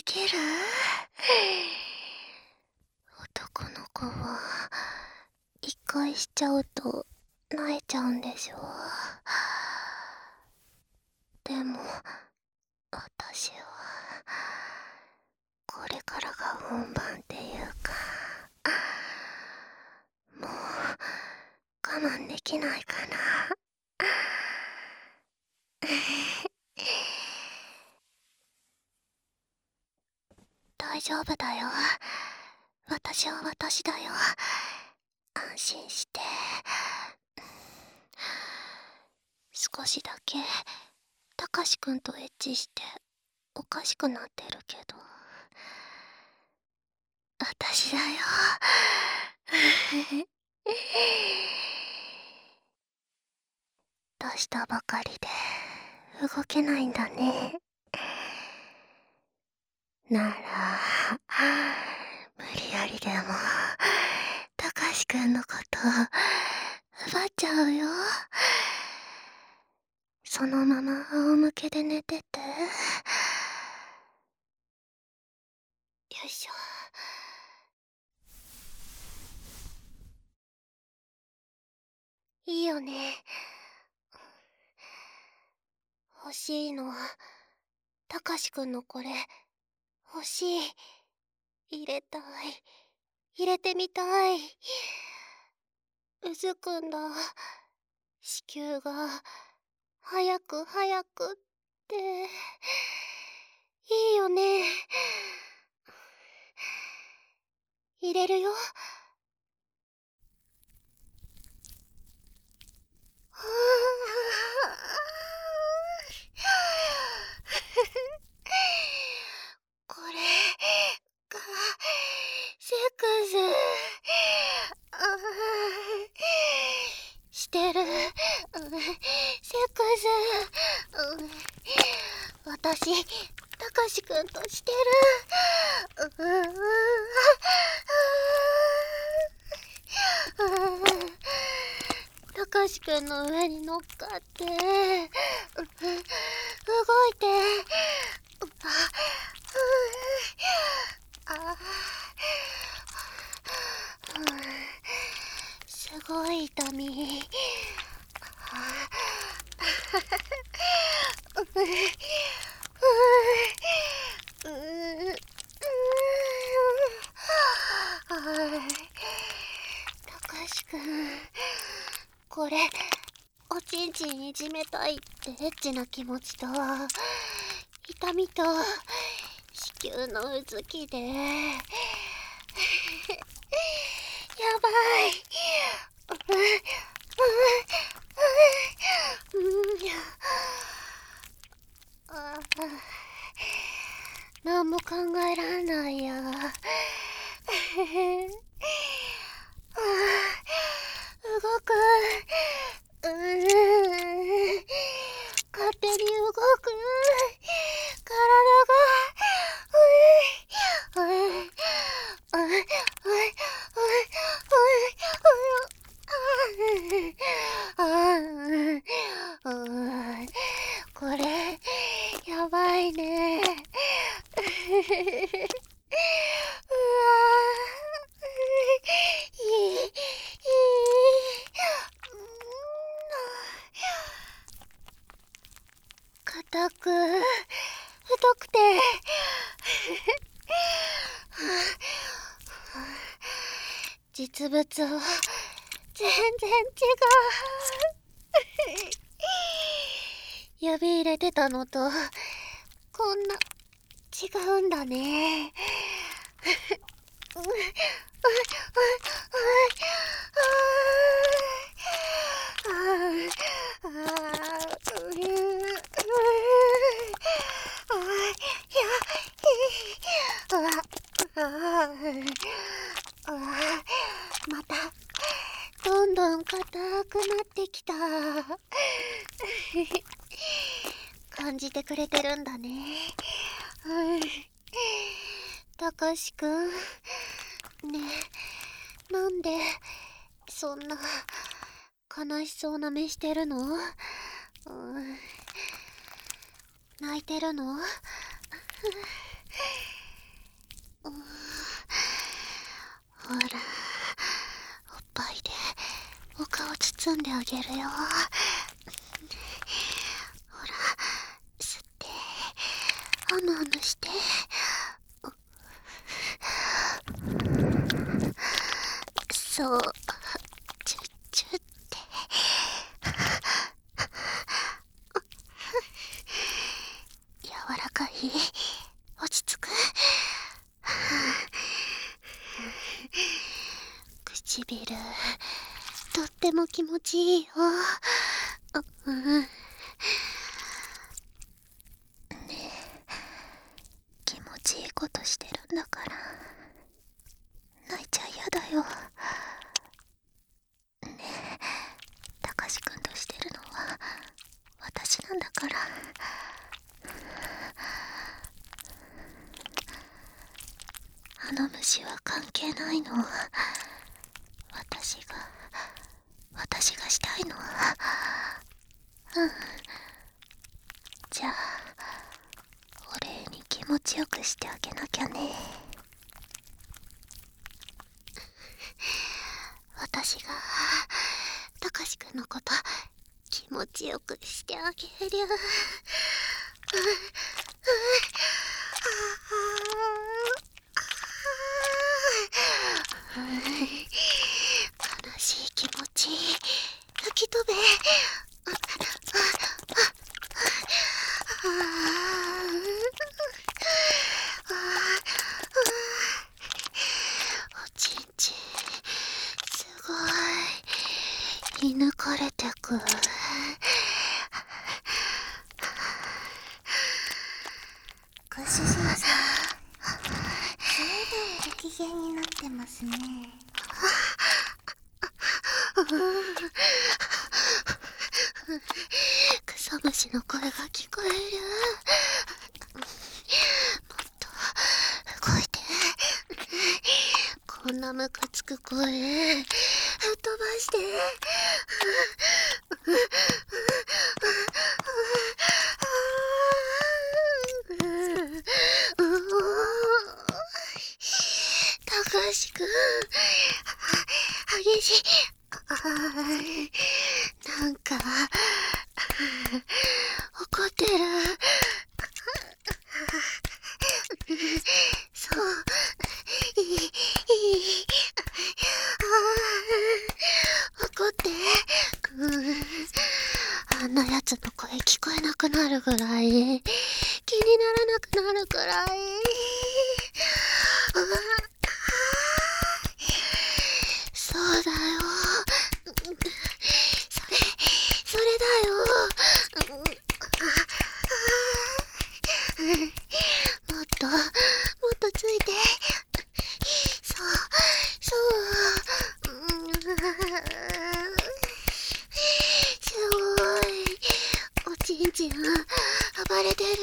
きる？男の子は一回しちゃうと泣いちゃうんでしょ。でも私はこれからが本番っていうか、もう我慢できないかな。大丈夫だよ。私は私だよ。安心して。少しだけたかしくんとエッチしておかしくなってるけど、私だよ。出したばかりで動けないんだね。なら無理やりでもたかしくんのこと奪っちゃうよ。そのまま仰向けで寝てて。よいしょ。いいよね。欲しいの。たかしくんのこれ欲しい。入れたい。入れてみたい。うずくんだ。子宮が早く早くって。いいよね。入れるよ。これがセックスしてる。セックス私たかしくんとしてる。たかしくんの上に乗っかって動いて。すごい痛み。たかしくん、これおちんちんいじめたいってエッチな気持ちと痛みと子宮のうずきでやばい。なんも考えらんないや。動く。勝手に動く。体がこれやばいね。硬く太くて実物は全然違う。指入れてたのとこんな違うんだね。またどんどん硬くなってきた。感じてくれてるんだね。たかしくん、ねえ、なんでそんな悲しそうな目してるの？泣いてるの？ ほら、おっぱいでお顔包んであげるよ。ほら、吸ってあむあむして。そう、チュッチュッって。柔らかい？落ち着く？唇とっても気持ちいいよ。ねえ、気持ちいいことしてるんだから泣いちゃ嫌だよ。ねえ、たかしくんとしてるのは私なんだから。あの虫は関係ないの。私がしたいの。じゃあお礼に気持ちよくしてあげなきゃね。私がたかしくんのこと気持ちよくしてあげる。悲しい気持ち吹き飛べ。おちんちんすごい射抜かれてく。ご主人さん、ずいぶんご機嫌になってますね。クソ虫の声が聞こえる。もっと動いて。こんなムカつく声飛ばして。たかしくん激しい。なんか怒ってる。そう、怒って。あんなやつの声聞こえなくなるぐらい、気にならなくなるくらい。そうだよ。それだよ。もっとついて。そう。すごい。おちんちん暴れてる。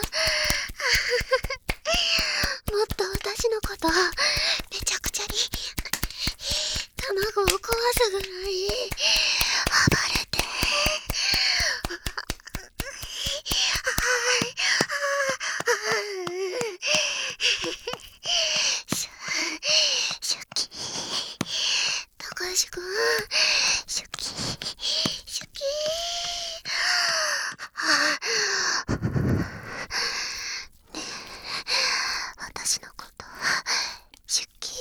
もっと私のことめちゃくちゃに卵を壊すぐらい暴れて。シュキたかしくん、シュキねえ、私のことシュキ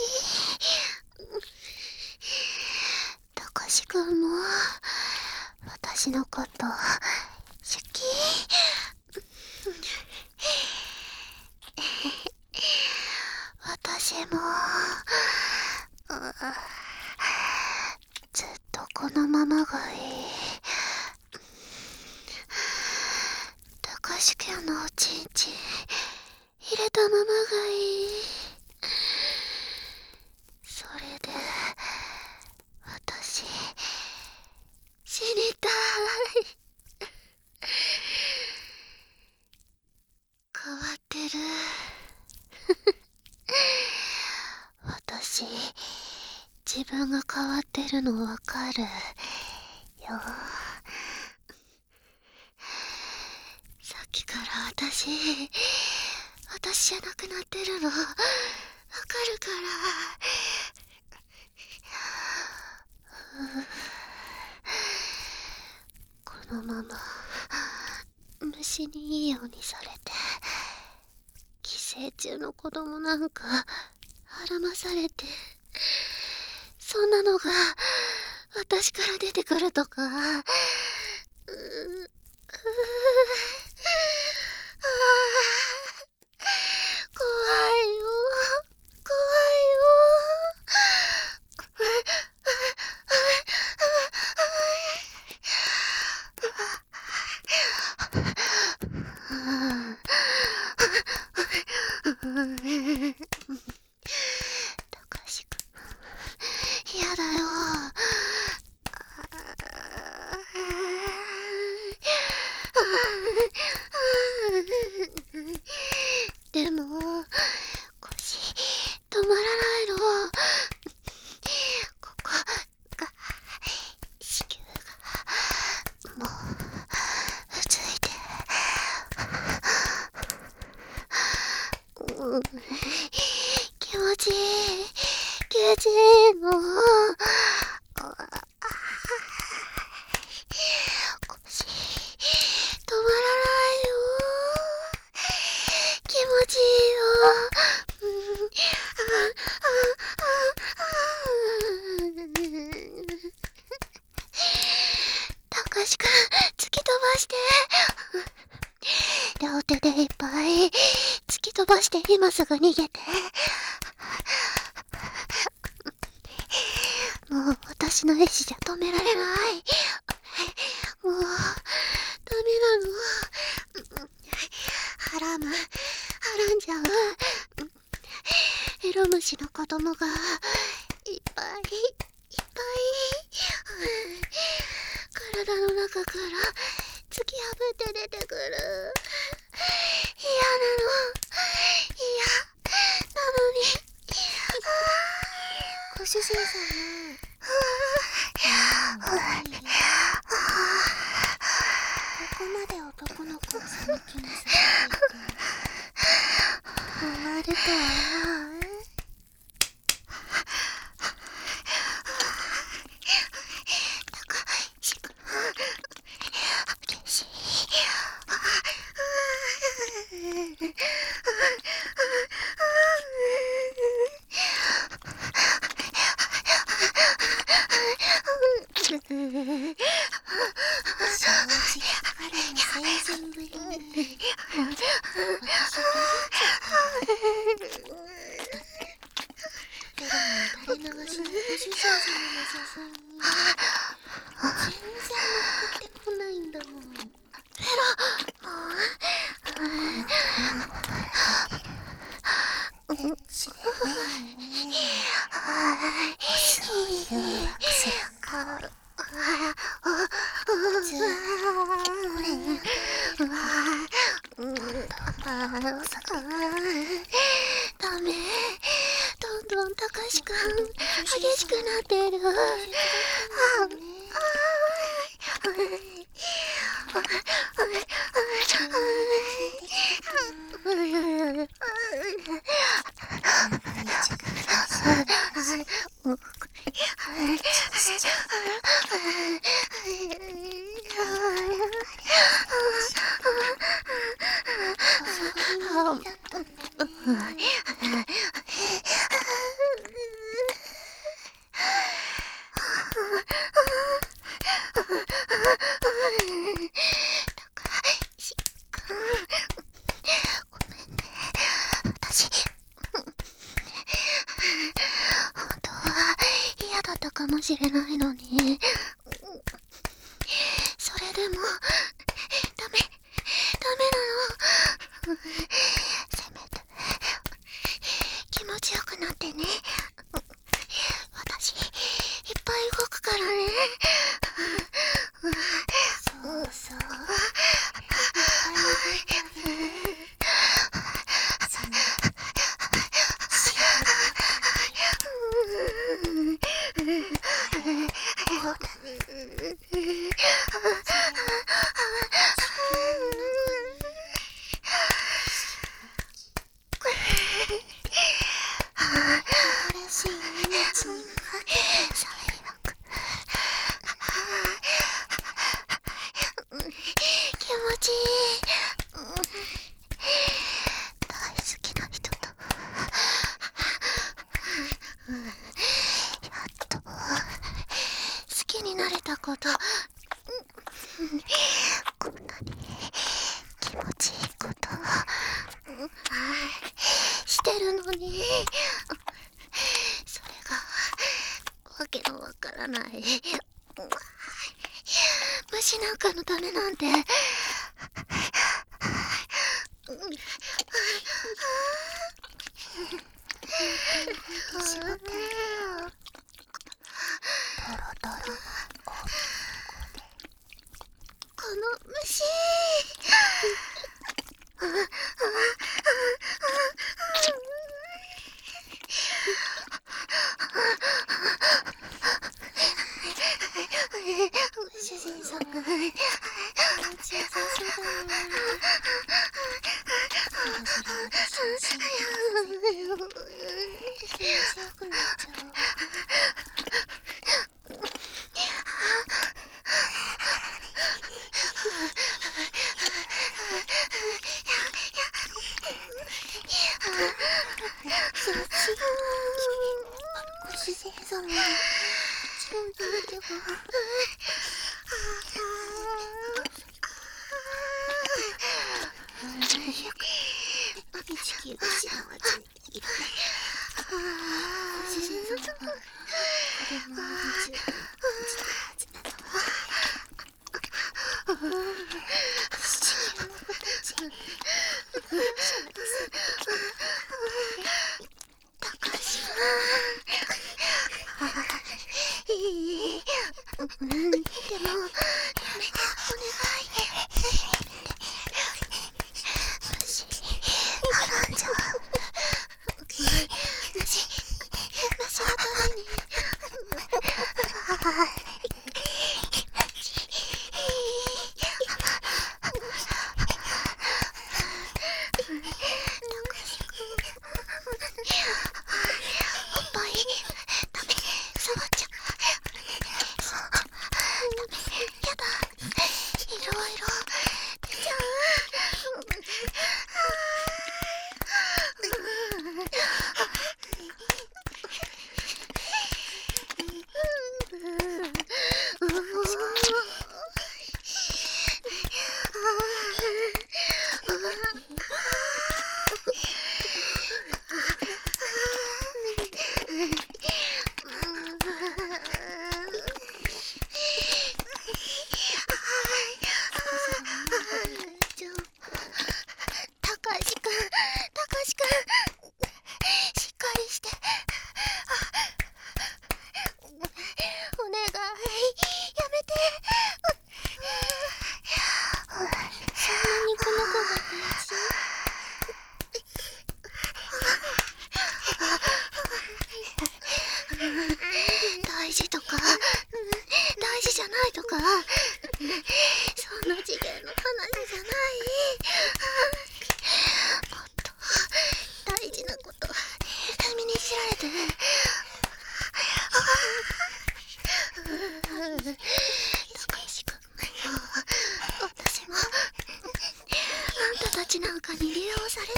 たかしくんも私のことシュキ私もずっとこのままがいい。たかしくんのおちんちん入れたままがいい。それで私死にたい。変わってる。私自分が変わってるのわかるよ。さっきから私じゃなくなってるのわかるから。 このまま虫にいいようにされて、寄生虫の子供なんかはらまされて、そんなのが私から出てくるとか、怖いよ、怖いよ。たかしくん、やだよ。でも腰止まらないの。ここが子宮がもうついて、気持ちいい、気持ちいいの。腰止まらないよ。気持ちいいよ。たかしくん、突き飛ばして。両手でいっぱい突き飛ばして、今すぐ逃げて。もう私の意志じゃ止められない。もうダメなの。はらんじゃう。エロ虫の子供がいっぱい体の中から突き破って出てくる。嫌なの。嫌なのに。ご主人様、ここまで男の子をその気にさせていて終わるとは思う？ダメ、どんどんたかしくん激しくなってる。かもしれないのに、それでもダメなの。せめて気持ちよくなってね。私いっぱい動くからね。そうそう、 してるのに。それがわけのわからない。虫なんかのためなんて。この虫。主人様、気持ちよさそうだね。そろそろ私の心配気持ちよくなっちゃう。ご主人様、もちろん聞いても。地球が幸せにいる。ご主人様は子供の宇宙に落ちたはずなの。地球の子たち、高橋でも、やめて、お願い。なんじゃ。虫のために。おっぱい、ダメ、触っちゃ。やだ、いろいろ出ちゃう。たかしくん、しっかりして。お願い、やめて。そんなにこの子が大事とか、大事じゃないとか、そんな次元の話じゃない。もっと大事なこと君に知られて。高石君、私もあんたたちなんかに利用されて。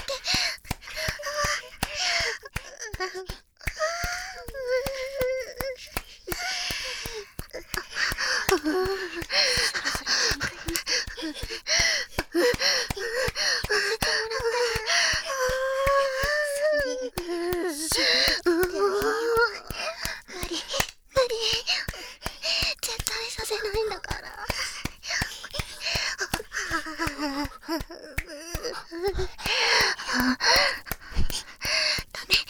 無理、絶対させないんだから。ダメ、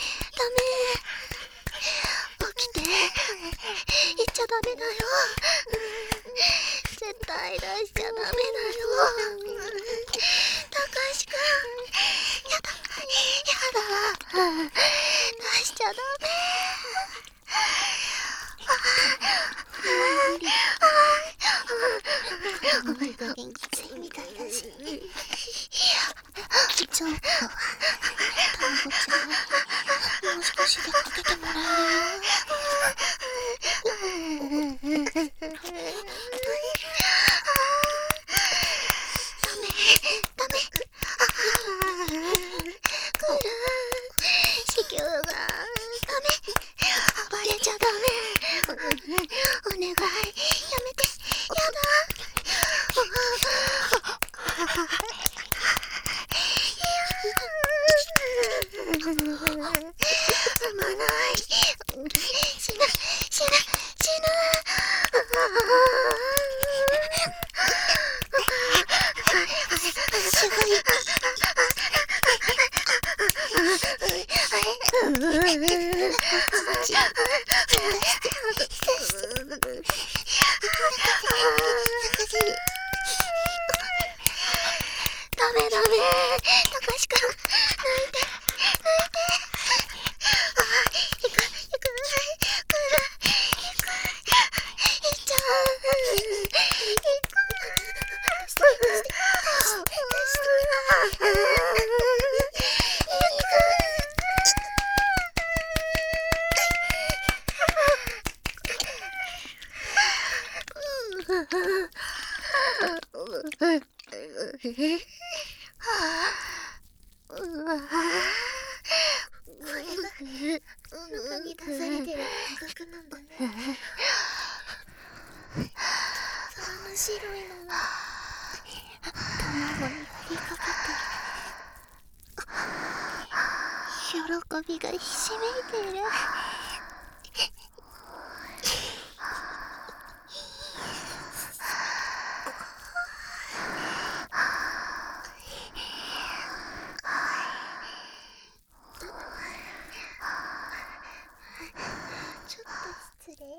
起きて、言っちゃダメだよ。絶対出しちゃダメだよ。高橋くん、やだ、出しちゃダメ。お前が元気ついみたいだし。ちょっと、たまごちゃん、もう少しでかけてもらえるよ。ダメ。クール、子宮がダメ。暴れちゃダメ。お願い、やめて。やだ。 ダメ、たかしくん、泣いて。行く、いっちゃう。これが中に出されてる感覚なんだね。皿の白いのが卵に振りかかってる。喜びがひしめいている。ちょっと失礼。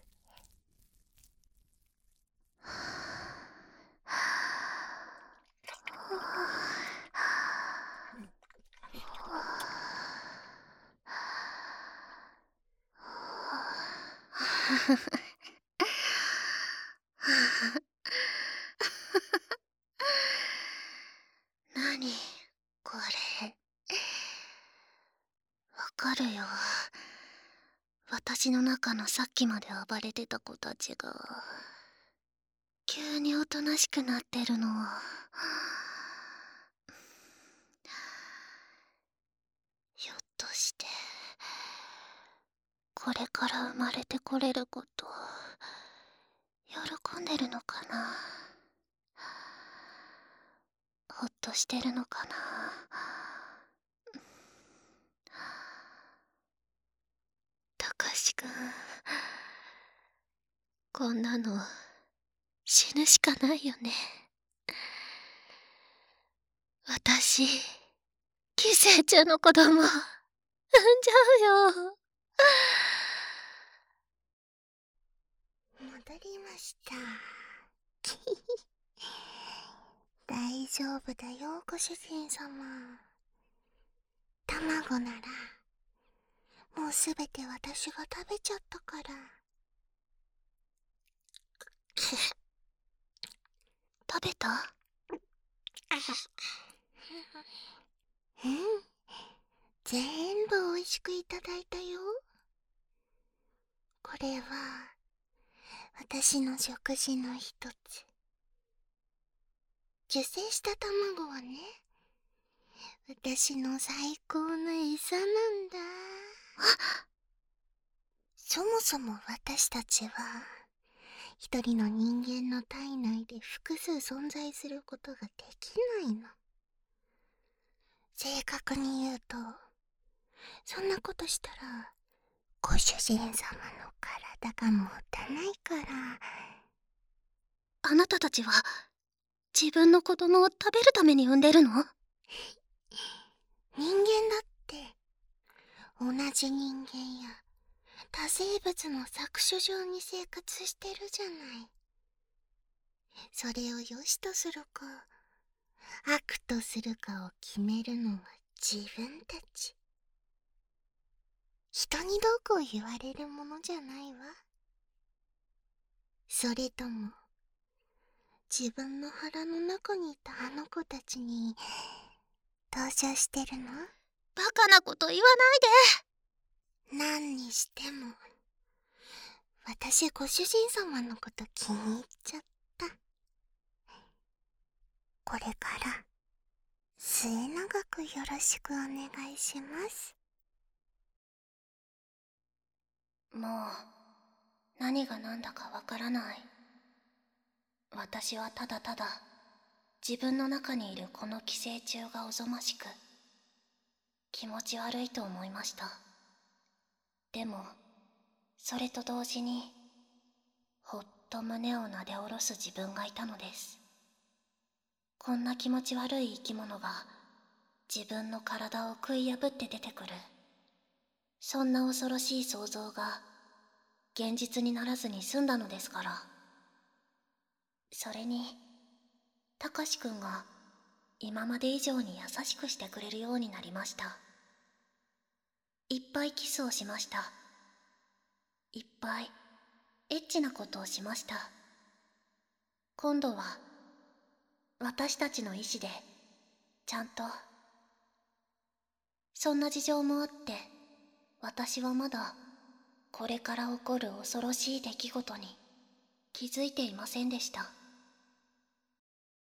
何これ。わかるよ。私の中のさっきまで暴れてた子たちが急におとなしくなってるの。ひょっとしてこれから生まれてこれること喜んでるのかな。ほっとしてるのかな。たかしくん、こんなの死ぬしかないよね。私、寄生虫の子供産んじゃうよ。戻りました。大丈夫だよ、ご主人様。卵ならもうすべて私が食べちゃったから。食べた？うん、全部美味しくいただいたよ。これは私の食事の一つ。受精した卵はね、私の最高の餌なんだ。そもそも私たちは一人の人間の体内で複数存在することができないの。正確に言うと、そんなことしたらご主人様の体が持たないから。あなたたちは自分の子供を食べるために産んでるの？人間だって同じ人間や多生物の搾取場に生活してるじゃない。それを良しとするか悪とするかを決めるのは自分たち。人にどうこう言われるものじゃないわ。それとも自分の腹の中にいたあの子たちに同情してるの？バカなこと言わないで。何にしても私ご主人様のこと気に入っちゃった。これから末永くよろしくお願いします。もう何が何だかわからない。私はただただ自分の中にいるこの寄生虫がおぞましく気持ち悪いと思いました。でもそれと同時にほっと胸をなで下ろす自分がいたのです。こんな気持ち悪い生き物が自分の体を食い破って出てくる。 そんな恐ろしい想像が現実にならずに済んだのですから。それにたかしくんが今まで以上に優しくしてくれるようになりました。いっぱいキスをしました。いっぱいエッチなことをしました。今度は私たちの意志でちゃんと。そんな事情もあって私はまだこれから起こる恐ろしい出来事に気づいていませんでした。